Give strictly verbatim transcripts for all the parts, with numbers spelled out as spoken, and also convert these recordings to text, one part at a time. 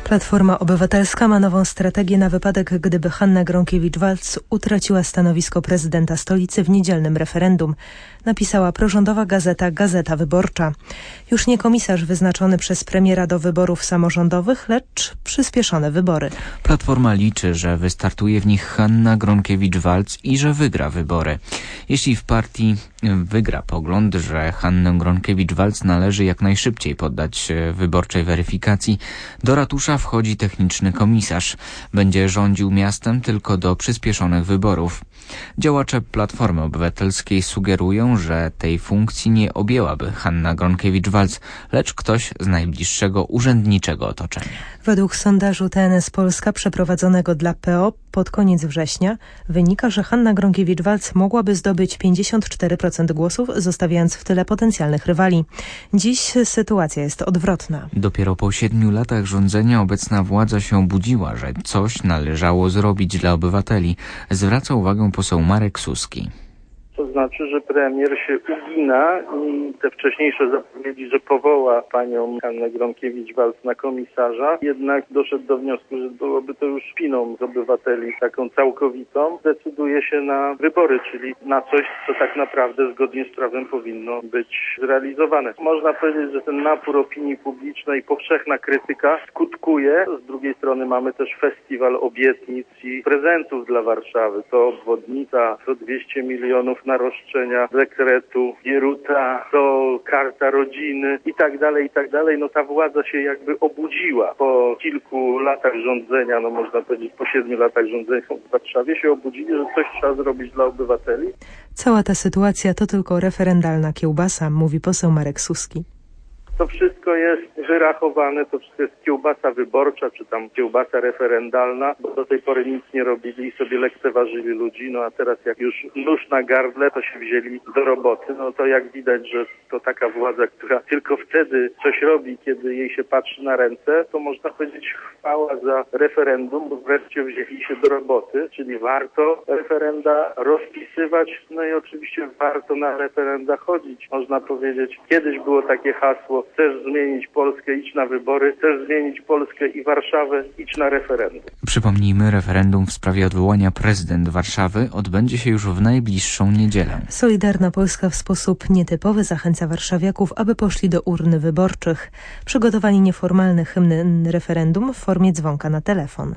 Platforma Obywatelska ma nową strategię na wypadek, gdyby Hanna Gronkiewicz-Waltz utraciła stanowisko prezydenta stolicy w niedzielnym referendum, napisała prorządowa gazeta Gazeta Wyborcza. Już nie komisarz wyznaczony przez premiera do wyborów samorządowych, lecz przyspieszone wybory. Platforma liczy, że wystartuje w nich Hanna Gronkiewicz-Waltz i że wygra wybory. Jeśli w partii wygra pogląd, że Hannę Gronkiewicz-Waltz należy jak najszybciej poddać się wyborczej weryfikacji, do ratusza wchodzi techniczny komisarz. Będzie rządził miastem tylko do przyspieszonych wyborów. Działacze Platformy Obywatelskiej sugerują, że tej funkcji nie objęłaby Hanna Gronkiewicz-Waltz, lecz ktoś z najbliższego urzędniczego otoczenia. Według sondażu T N S Polska przeprowadzonego dla P O pod koniec września wynika, że Hanna Gronkiewicz-Waltz mogłaby zdobyć pięćdziesiąt cztery procent głosów, zostawiając w tyle potencjalnych rywali. Dziś sytuacja jest odwrotna. Dopiero po siedmiu latach rządzenia obecna władza się obudziła, że coś należało zrobić dla obywateli. Zwraca uwagę poseł Marek Suski. To znaczy, że premier się ugina i te wcześniejsze zapowiedzi, że powoła panią Hannę Gronkiewicz-Waltz na komisarza, jednak doszedł do wniosku, że byłoby to już szpiną z obywateli taką całkowitą. Decyduje się na wybory, czyli na coś, co tak naprawdę zgodnie z prawem powinno być zrealizowane. Można powiedzieć, że ten napór opinii publicznej, powszechna krytyka skutkuje. Z drugiej strony mamy też festiwal obietnic i prezentów dla Warszawy. To obwodnica, to dwieście milionów na roszczenia dekretu Gieruta, to karta rodziny i tak dalej, i tak dalej. No ta władza się jakby obudziła. Po kilku latach rządzenia, no można powiedzieć po siedmiu latach rządzenia w Warszawie się obudzili, że coś trzeba zrobić dla obywateli. Cała ta sytuacja to tylko referendalna kiełbasa, mówi poseł Marek Suski. To wszystko jest wyrachowane, to wszystko jest kiełbasa wyborcza, czy tam kiełbasa referendalna, bo do tej pory nic nie robili i sobie lekceważyli ludzi, no a teraz jak już nóż na gardle, to się wzięli do roboty. No to jak widać, że to taka władza, która tylko wtedy coś robi, kiedy jej się patrzy na ręce, to można powiedzieć chwała za referendum, bo wreszcie wzięli się do roboty, czyli warto referenda rozpisywać, no i oczywiście warto na referenda chodzić. Można powiedzieć, kiedyś było takie hasło: chcesz zmienić Polskę, idź na wybory, chcesz zmienić Polskę i Warszawę, idź na referendum. Przypomnijmy, referendum w sprawie odwołania prezydent Warszawy odbędzie się już w najbliższą niedzielę. Solidarna Polska w sposób nietypowy zachęca warszawiaków, aby poszli do urn wyborczych. Przygotowali nieformalny hymn referendum w formie dzwonka na telefon.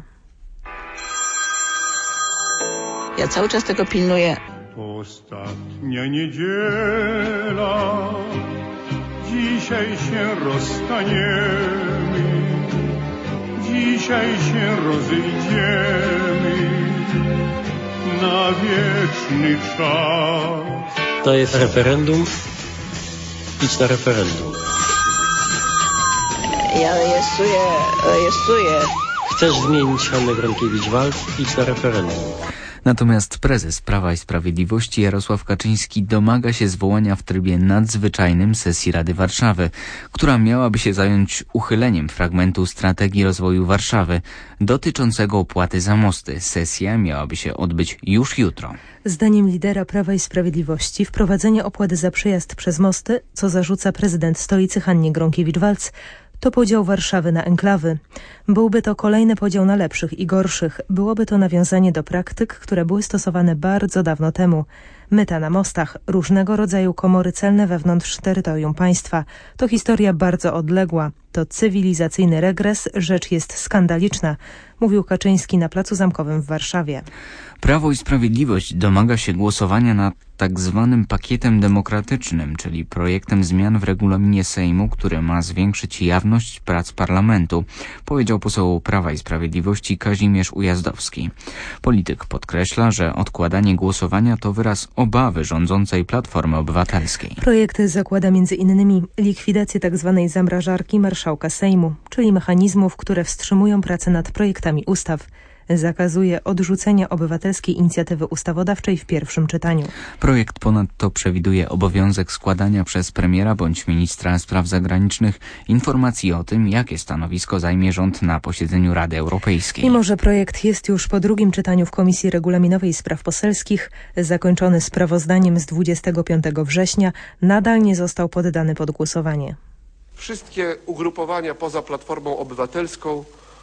Ja cały czas tego pilnuję. Ostatnia niedziela, dzisiaj się rozstaniemy, dzisiaj się rozejdziemy na wieczny czas. To jest referendum. Idź na referendum. Ja rejestruję, rejestruję. Chcesz zmienić Hannę Gronkiewicz-Waltz? Idź na referendum. Natomiast prezes Prawa i Sprawiedliwości Jarosław Kaczyński domaga się zwołania w trybie nadzwyczajnym sesji Rady Warszawy, która miałaby się zająć uchyleniem fragmentu strategii rozwoju Warszawy dotyczącego opłaty za mosty. Sesja miałaby się odbyć już jutro. Zdaniem lidera Prawa i Sprawiedliwości wprowadzenie opłaty za przejazd przez mosty, co zarzuca prezydent stolicy Hannie Gronkiewicz-Waltz, to podział Warszawy na enklawy. Byłby to kolejny podział na lepszych i gorszych. Byłoby to nawiązanie do praktyk, które były stosowane bardzo dawno temu. Myta na mostach, różnego rodzaju komory celne wewnątrz terytorium państwa. To historia bardzo odległa. To cywilizacyjny regres, rzecz jest skandaliczna, mówił Kaczyński na Placu Zamkowym w Warszawie. Prawo i Sprawiedliwość domaga się głosowania nad tak zwanym pakietem demokratycznym, czyli projektem zmian w regulaminie Sejmu, który ma zwiększyć jawność prac parlamentu, powiedział poseł Prawa i Sprawiedliwości Kazimierz Ujazdowski. Polityk podkreśla, że odkładanie głosowania to wyraz obawy rządzącej Platformy Obywatelskiej. Projekt zakłada między innymi likwidację tzw. zamrażarki marszałka Sejmu, czyli mechanizmów, które wstrzymują pracę nad projektami ustaw. Zakazuje odrzucenia obywatelskiej inicjatywy ustawodawczej w pierwszym czytaniu. Projekt ponadto przewiduje obowiązek składania przez premiera bądź ministra spraw zagranicznych informacji o tym, jakie stanowisko zajmie rząd na posiedzeniu Rady Europejskiej. Mimo że projekt jest już po drugim czytaniu w Komisji Regulaminowej i Spraw Poselskich, zakończony sprawozdaniem z dwudziestego piątego września, nadal nie został poddany pod głosowanie. Wszystkie ugrupowania poza Platformą Obywatelską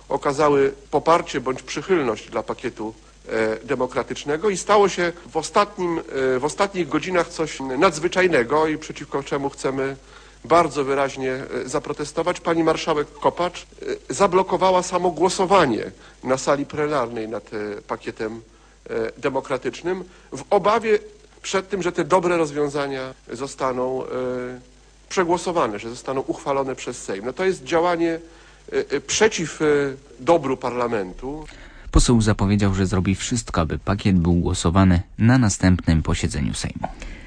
okazały poparcie bądź przychylność dla pakietu demokratycznego i stało się w, ostatnim, w ostatnich godzinach coś nadzwyczajnego i przeciwko czemu chcemy bardzo wyraźnie zaprotestować. Pani marszałek Kopacz zablokowała samo głosowanie na sali plenarnej nad pakietem demokratycznym w obawie przed tym, że te dobre rozwiązania zostaną przegłosowane, że zostaną uchwalone przez Sejm. No to jest działanie przeciw dobru parlamentu. Poseł zapowiedział, że zrobi wszystko, aby pakiet był głosowany na następnym posiedzeniu Sejmu.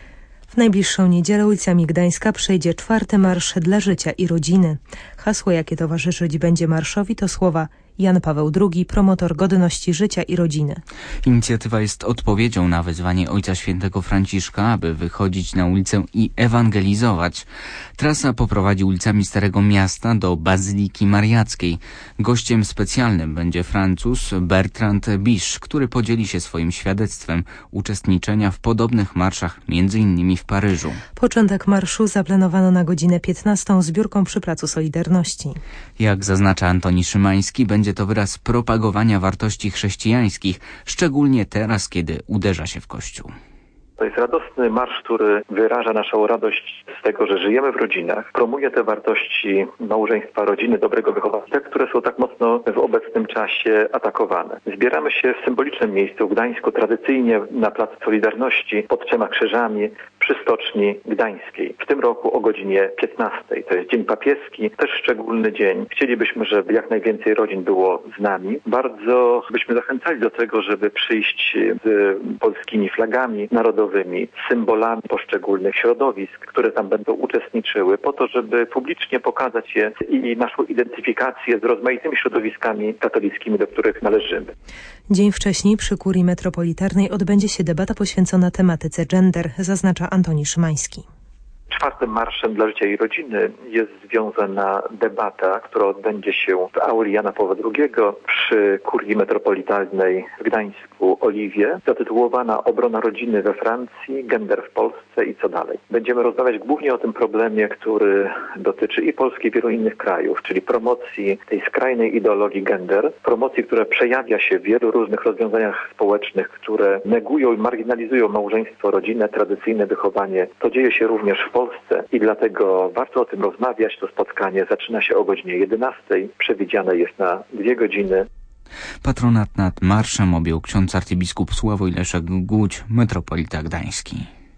W najbliższą niedzielę ulicami Gdańska przejdzie czwarty marsz dla życia i rodziny. Hasło, jakie towarzyszyć będzie marszowi, to słowa Jan Paweł drugi, promotor godności życia i rodziny. Inicjatywa jest odpowiedzią na wezwanie Ojca Świętego Franciszka, aby wychodzić na ulicę i ewangelizować. Trasa poprowadzi ulicami Starego Miasta do Bazyliki Mariackiej. Gościem specjalnym będzie Francuz Bertrand Biche, który podzieli się swoim świadectwem uczestniczenia w podobnych marszach, między innymi w Paryżu. Początek marszu zaplanowano na godzinę piętnastą zbiórką przy Placu Solidarności. Jak zaznacza Antoni Szymański, będzie to wyraz propagowania wartości chrześcijańskich, szczególnie teraz, kiedy uderza się w Kościół. To jest radosny marsz, który wyraża naszą radość z tego, że żyjemy w rodzinach, promuje te wartości małżeństwa, rodziny, dobrego wychowania, te, które są tak mocno w obecnym czasie atakowane. Zbieramy się w symbolicznym miejscu w Gdańsku, tradycyjnie na Placu Solidarności, pod trzema krzyżami, przy Stoczni Gdańskiej. W tym roku o godzinie piętnastej. To jest dzień papieski, też szczególny dzień. Chcielibyśmy, żeby jak najwięcej rodzin było z nami. Bardzo byśmy zachęcali do tego, żeby przyjść z polskimi flagami narodowymi, symbolami poszczególnych środowisk, które tam będą uczestniczyły, po to, żeby publicznie pokazać je i naszą identyfikację z rozmaitymi środowiskami katolickimi, do których należymy. Dzień wcześniej przy Kurii Metropolitarnej odbędzie się debata poświęcona tematyce gender, zaznacza Antoni Szymański. Czwartym marszem dla życia i rodziny jest związana debata, która odbędzie się w auli Jana Pawła drugiego przy Kurii Metropolitalnej w Gdańsku Oliwie, zatytułowana Obrona rodziny we Francji, gender w Polsce i co dalej. Będziemy rozmawiać głównie o tym problemie, który dotyczy i Polski, i wielu innych krajów, czyli promocji tej skrajnej ideologii gender, promocji, która przejawia się w wielu różnych rozwiązaniach społecznych, które negują i marginalizują małżeństwo, rodzinę, tradycyjne wychowanie. To dzieje się również w Polsce i dlatego warto o tym rozmawiać. To spotkanie zaczyna się o godzinie jedenastej, przewidziane jest na dwie godziny. Patronat nad marszem objął ksiądz arcybiskup Sławoj Leszek Głódź, metropolita gdański.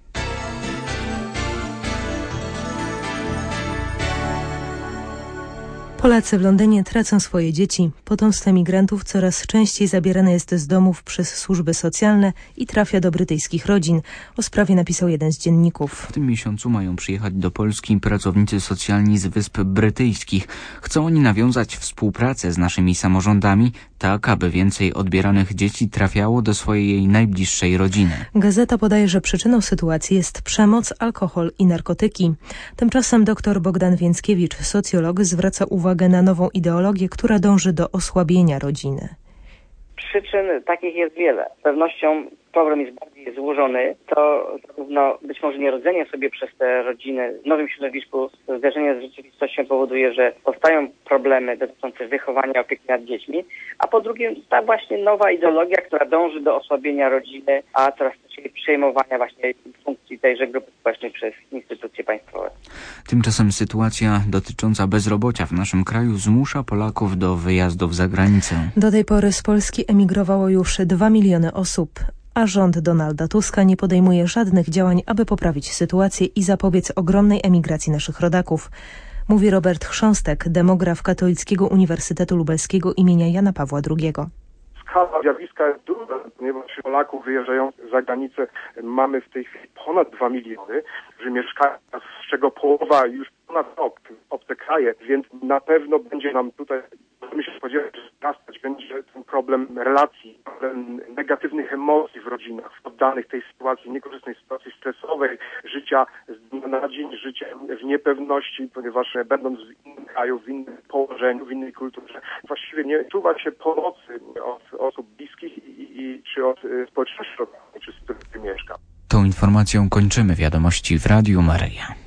Polacy w Londynie tracą swoje dzieci. Potomstwo emigrantów coraz częściej zabierane jest z domów przez służby socjalne i trafia do brytyjskich rodzin. O sprawie napisał jeden z dzienników. W tym miesiącu mają przyjechać do Polski pracownicy socjalni z Wysp Brytyjskich. Chcą oni nawiązać współpracę z naszymi samorządami, tak aby więcej odbieranych dzieci trafiało do swojej najbliższej rodziny. Gazeta podaje, że przyczyną sytuacji jest przemoc, alkohol i narkotyki. Tymczasem dr Bogdan Więckiewicz, socjolog, zwraca uwagę na nową ideologię, która dąży do osłabienia rodziny. Przyczyn takich jest wiele. Z pewnością problem jest bardziej złożony. To zarówno być może nierodzenie sobie przez te rodziny w nowym środowisku, zderzenie z rzeczywistością powoduje, że powstają problemy dotyczące wychowania, opieki nad dziećmi, a po drugie ta właśnie nowa ideologia, która dąży do osłabienia rodziny, a coraz częściej przejmowania właśnie funkcji tejże grupy społecznej przez instytucje państwowe. Tymczasem sytuacja dotycząca bezrobocia w naszym kraju zmusza Polaków do wyjazdów za granicę. Do tej pory z Polski emigrowało już dwa miliony osób, a rząd Donalda Tuska nie podejmuje żadnych działań, aby poprawić sytuację i zapobiec ogromnej emigracji naszych rodaków. Mówi Robert Chrząstek, demograf Katolickiego Uniwersytetu Lubelskiego imienia Jana Pawła drugiego. Skala zjawiska jest duża, ponieważ Polaków wyjeżdżających za granicę mamy w tej chwili ponad dwa miliony, którzy mieszkają, z czego połowa już ponad rok w obce kraje, więc na pewno będzie nam tutaj, myślę, spodziewać, że wzrastać będzie ten problem relacji, problem negatywnych emocji w rodzinach, poddanych tej sytuacji, niekorzystnej sytuacji stresowej, życia z dnia na dzień, życia w niepewności, ponieważ będąc w innym kraju, w innym położeniu, w innej kulturze, właściwie nie czuwa się pomocy od osób bliskich i, i czy od y, społeczności lokalnej, czy z których mieszka. Tą informacją kończymy wiadomości w Radiu Maryja.